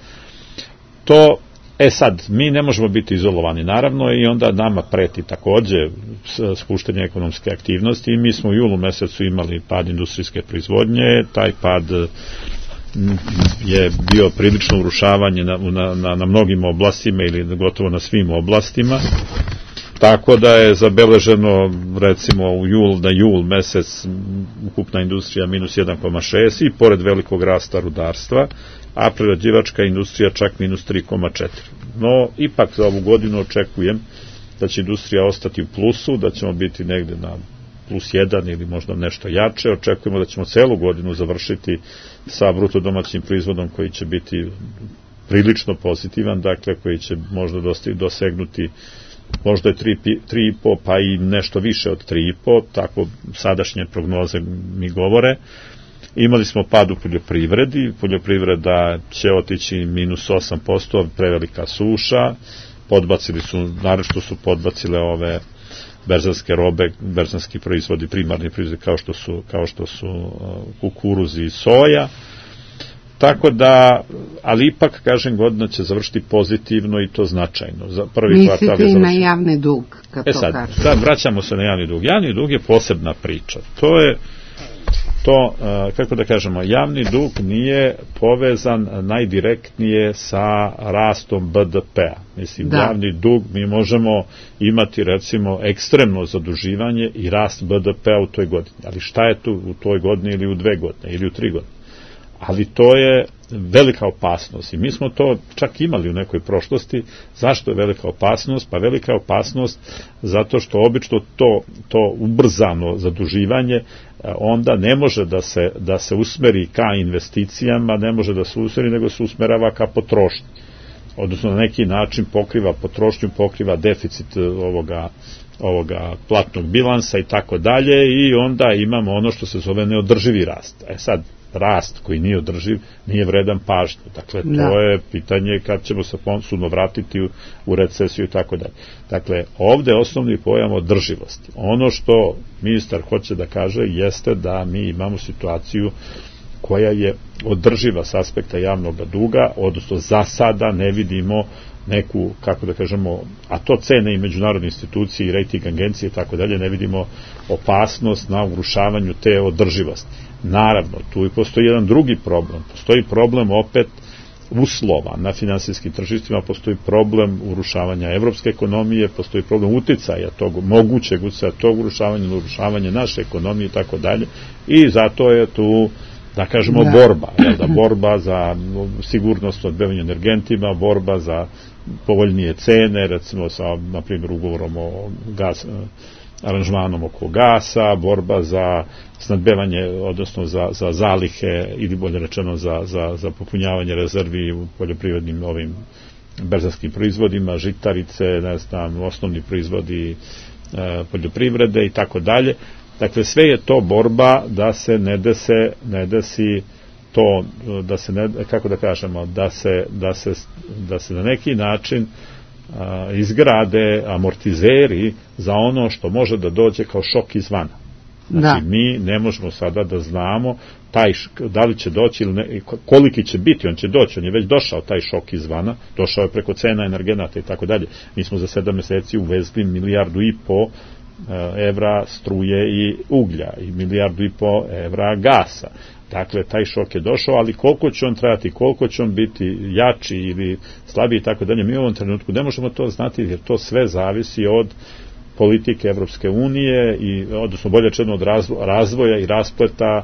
[SPEAKER 18] Sad, mi ne možemo biti izolovani, naravno, i onda nama preti takođe spuštanje ekonomske aktivnosti i mi smo u julu mesecu imali pad industrijske proizvodnje, taj pad je bio prilično urušavanje na mnogim oblastima ili gotovo na svim oblastima, tako da je zabeleženo recimo na jul mesec ukupna industrija minus 1,6 i pored velikog rasta rudarstva, a prerađivačka industrija čak minus 3,4. No, ipak za ovu godinu očekujem da će industrija ostati u plusu, da ćemo biti negde na plus 1 ili možda nešto jače. Očekujemo da ćemo celu godinu završiti sa bruto domaćim proizvodom koji će biti prilično pozitivan, dakle koji će možda dosegnuti možda je 3,5 pa i nešto više od 3,5, tako sadašnje prognoze mi govore. Imali smo pad u poljoprivredi, poljoprivreda će otići minus 8%, prevelika suša, naročito su podbacile ove berzanske robe, berzanski proizvodi, primarni proizvodi kao što su kukuruz i soja. Tako da, ali ipak, kažem, godina će završiti pozitivno i to značajno. Za prvi kvartal
[SPEAKER 2] mislite i na javni dug, kad to kažem.
[SPEAKER 18] Sad vraćamo se na javni dug. Javni dug je posebna priča. Kako da kažemo, javni dug nije povezan najdirektnije sa rastom BDP-a. Mislim, javni dug mi možemo imati recimo ekstremno zaduživanje i rast BDP-a u toj godini. Ali šta je tu u toj godini ili u 2 godine ili u 3 godine? Ali to je velika opasnost i mi smo to čak imali u nekoj prošlosti. Zašto je velika opasnost? Pa velika opasnost zato što obično to ubrzano zaduživanje onda ne može da se usmeri ka investicijama, ne može da se usmeri, nego se usmerava ka potrošnji. Odnosno na neki način pokriva potrošnju, pokriva deficit ovoga platnog bilansa i tako dalje i onda imamo ono što se zove neodrživi rast. Sad, rast koji nije održiv nije vredan pažnje. Dakle, to je pitanje kad ćemo se ponovno vratiti u recesiju i tako dalje. Dakle, ovde je osnovni pojam održivosti. Ono što ministar hoće da kaže jeste da mi imamo situaciju koja je održiva s aspekta javnog duga, odnosno za sada ne vidimo neku, kako da kažemo, a to cene i međunarodne institucije i rating agencije i tako dalje, ne vidimo opasnost na urušavanju te održivosti. Naravno, tu i postoji jedan drugi problem. Postoji problem opet uslova na finansijskim tržištima, postoji problem urušavanja evropske ekonomije, postoji problem uticaja tog, mogućeg uticaja tog urušavanja, urušavanja naše ekonomije i tako dalje. I zato je tu, da kažemo, borba za sigurnost odbavljanja energentima, borba za povoljnije cene, recimo sa, na primjer, ugovorom o aranžmanom oko gasa, borba za snadbevanje, odnosno za zalihe ili bolje rečeno za popunjavanje rezervi u poljoprivrednim ovim berzanskim proizvodima, žitarice, ne znam, osnovni proizvodi poljoprivrede i tako dalje. Dakle, sve je to borba da se ne desi to, da se ne, kako da kažemo, da se na neki način izgrade amortizeri za ono što može da dođe kao šok izvana. Znači, mi ne možemo sada da znamo da li će doći ili ne, koliki će biti, on će doći, on je već došao taj šok izvana, došao je preko cena energenata i tako dalje. Mi smo za 7 meseci uvezli 1,5 milijardu evra struje i uglja i 1,5 milijardu evra gasa. Dakle, taj šok je došao, ali koliko će on trajati, koliko će on biti jači ili slabiji i tako dalje, mi u ovom trenutku ne možemo to znati, jer to sve zavisi od politike Evropske unije, odnosno bolje rečeno od razvoja i raspleta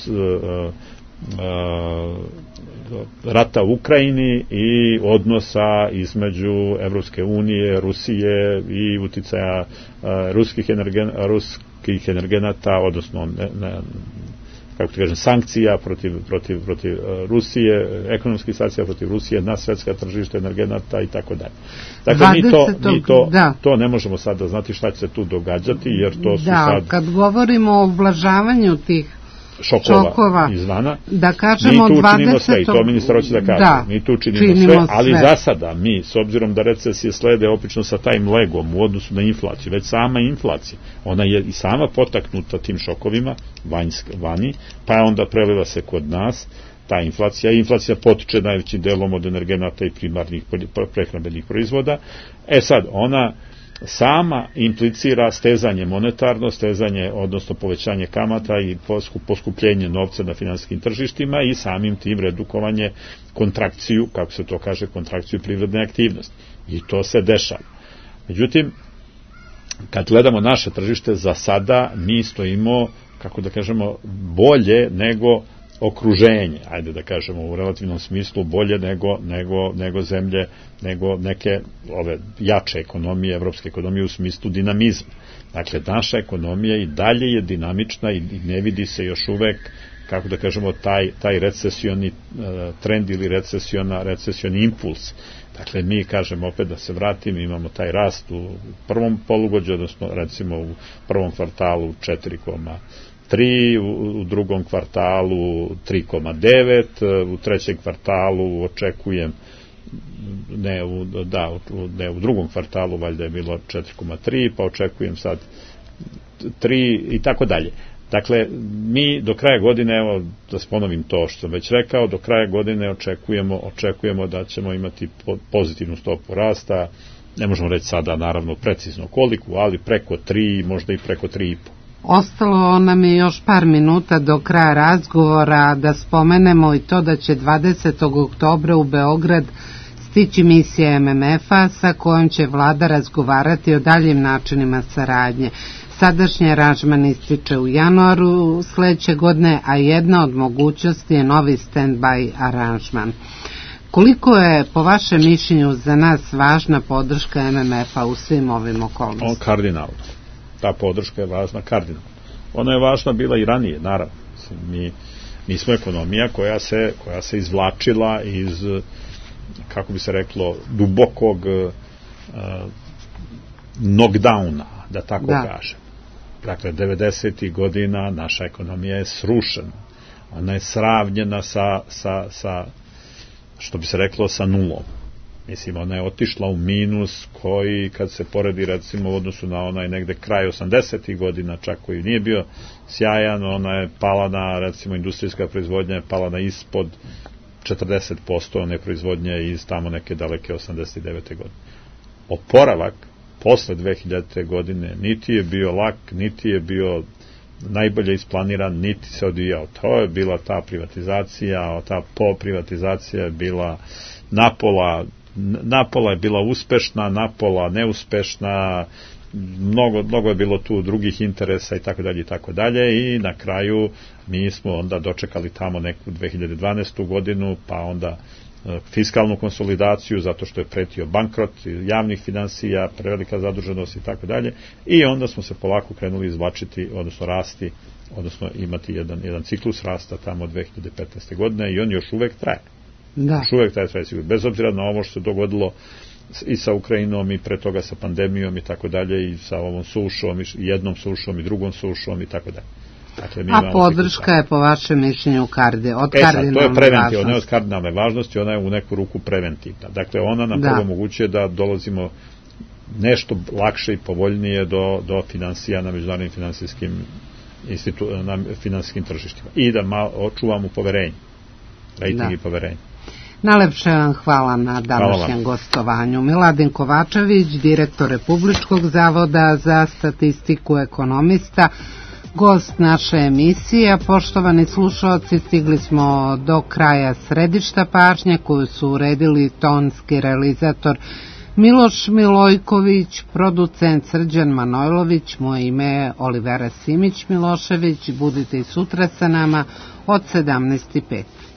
[SPEAKER 18] rata u Ukrajini i odnosa između Evropske unije, Rusije i uticaja ruskih energenata, odnosno kako ti kažem, sankcija protiv Rusije, ekonomskih sankcija protiv Rusije na svetska tržišta energenata i tako dalje. Dakle, mi to ne možemo sada znati šta će se tu događati, jer to su sad...
[SPEAKER 2] Kad govorimo o ublažavanju tih šokova
[SPEAKER 18] izvana,
[SPEAKER 2] da kažemo,
[SPEAKER 18] mi tu činimo sve, i to ministar hoće da kaže, mi tu činimo sve, ali za sada mi, s obzirom da recesije slede opično sa tajim legom u odnosu na inflaciju, već sama inflacija, ona je i sama potaknuta tim šokovima vani, pa onda preliva se kod nas ta inflacija potiče najvećim delom od energenata i primarnih prehrambenih proizvoda. Sad, ona sama implicira stezanje monetarno, odnosno povećanje kamata i poskupljenje novca na finansijskim tržištima i samim tim redukovanje, kontrakciju, kako se to kaže, kontrakciju privredne aktivnosti. I to se dešava. Međutim, kad gledamo naše tržište, za sada mi stojimo, kako da kažemo, bolje nego okruženje, ajde da kažemo u relativnom smislu, bolje nego zemlje, nego neke ove jače ekonomije, evropske ekonomije u smislu dinamizma. Dakle, naša ekonomija i dalje je dinamična i ne vidi se još uvek, kako da kažemo, taj recesioni trend ili recesioni impuls. Dakle, mi kažemo, opet da se vratim, imamo taj rast u prvom polugođu, odnosno recimo u prvom kvartalu 4,3, u drugom kvartalu 3,9, u trećem kvartalu očekujem, u drugom kvartalu valjda je bilo 4,3, pa očekujem sad 3 i tako dalje. Dakle, mi do kraja godine, evo da ponovim to što sam već rekao, do kraja godine očekujemo da ćemo imati pozitivnu stopu rasta, ne možemo reći sada naravno precizno koliko, ali preko 3, možda i preko 3,5.
[SPEAKER 2] Ostalo nam je još par minuta do kraja razgovora, da spomenemo i to da će 20. oktobra u Beograd stići misija MMF-a sa kojom će vlada razgovarati o daljim načinima saradnje. Sadašnji aranžman ističe u januaru sledeće godine, a jedna od mogućnosti je novi stand-by aranžman. Koliko je, po vašem mišljenju, za nas važna podrška MMF-a u svim ovim okolnostima?
[SPEAKER 18] Kardinalno. Ta podrška je važna kardinalno. Ona je važna bila i ranije, naravno. Mi smo ekonomija koja se izvlačila iz, kako bi se reklo, dubokog knockdowna, da tako kažem. Dakle, 90. godina naša ekonomija je srušena. Ona je sravnjena sa što bi se reklo, sa nulom. Mislim, ona je otišla u minus koji, kad se poredi recimo u odnosu na onaj negde kraj 80. godina, čak koji nije bio sjajan, ona je pala na, recimo, industrijska proizvodnja je pala na ispod 40% one proizvodnje iz tamo neke daleke 89. godine. Oporavak posle 2000. godine niti je bio lak, niti je bio najbolje isplaniran, niti se odvijao. To je bila ta privatizacija, ta poprivatizacija je bila napola je bila uspešna, napola neuspešna, mnogo je bilo tu drugih interesa i tako dalje i na kraju mi smo onda dočekali tamo neku 2012. godinu, pa onda fiskalnu konsolidaciju zato što je pretio bankrot javnih finansija, prevelika zaduženost i tako dalje i onda smo se polako krenuli izvlačiti, odnosno rasti, odnosno imati jedan ciklus rasta tamo od 2015. godine i on još uvek traje.
[SPEAKER 2] Da.
[SPEAKER 18] Još uvek traje, bez obzira na ovo što se dogodilo i sa Ukrajinom i pre toga sa pandemijom i tako dalje i sa ovom sušom, jednom sušom i drugom sušom i tako dalje. Dakle,
[SPEAKER 2] a podrška je po vašem mišljenju od kardinalne
[SPEAKER 18] to je preventivna, ona je od kardinalne važnosti, ona je u neku ruku preventivna. Dakle, ona nam prvo omogućuje da dolazimo nešto lakše i povoljnije do finansija na međunarodnim finansijskim tržištima i da očuvamo poverenje, rating i poverenje.
[SPEAKER 2] Najlepše vam hvala na današnjem gostovanju. Miladin Kovačević, direktor Republičkog zavoda za statistiku, ekonomista, gost naše emisije. Poštovani slušalci, stigli smo do kraja središta pažnje koju su uredili tonski realizator Miloš Milojković, producent Srđan Manojlović, moje ime je Olivera Simić Milošević. Budite i sutra sa nama od 17:05.